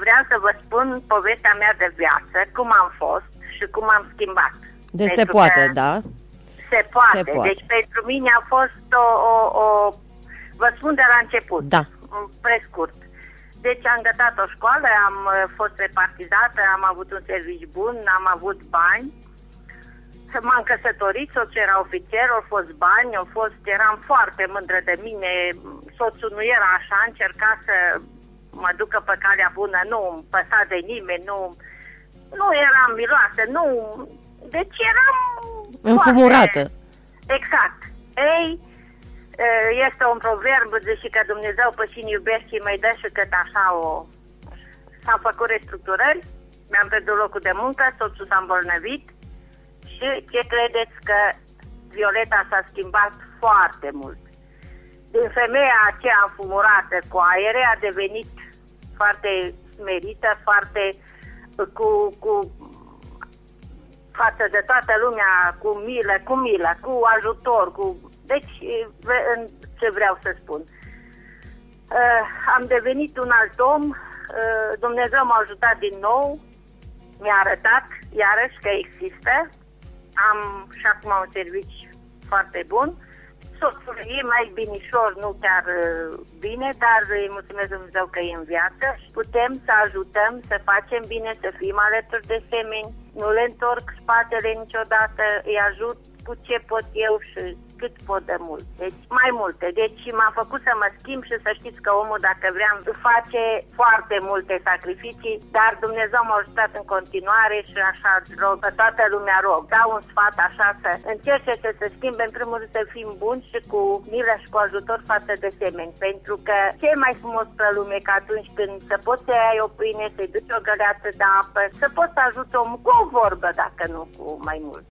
vreau să vă spun povestea mea de viață, cum am fost și cum am schimbat. Se poate, da? Se poate. Deci pentru mine a fost vă spun de la început, prescurt. Deci am gătat o școală, am fost repartizată, am avut un serviciu bun, am avut bani. M-am căsătorit, soțul era ofițer, au fost bani, eram foarte mândră de mine, soțul nu era așa, încerca să mă ducă pe calea bună, nu îmi păsa de nimeni, nu eram miloasă, deci eram înfumurată. Foarte... Exact. Ei, este un proverb, zice că Dumnezeu pe cine iubește și mai dă și cât așa s-au făcut restructurări, mi-am pierdut locul de muncă, soțul s-a îmbolnăvit. Și ce credeți că Violeta s-a schimbat foarte mult. Din femeia aceea înfumurată cu aere a devenit foarte smerită, foarte cu față de toată lumea, cu milă, cu ajutor, Deci, ce vreau să spun? Am devenit un alt om, Dumnezeu m-a ajutat din nou, mi-a arătat iarăși că există. Am și acum un serviciu foarte bun. Soțul e mai binișor, nu chiar bine, dar îi mulțumesc Dumnezeu că e în viață. Putem să ajutăm, să facem bine, să fim alături de semeni. Nu le întorc spatele niciodată, îi ajut cu ce pot eu și cât pot de mult. Deci mai multe. Deci m-a făcut să mă schimb și să știți că omul, dacă vrea, face foarte multe sacrificii, dar Dumnezeu m-a ajutat în continuare și așa rog, pe toată lumea rog. Dau un sfat așa să încerce să se schimbe, în primul rând să fim buni și cu milă și cu ajutor față de semeni. Pentru că ce mai frumos pe lume că atunci când să poți să ai o pâine, să-i duci o găleată de apă, să poți să ajuți omul cu o vorbă, dacă nu cu mai mult.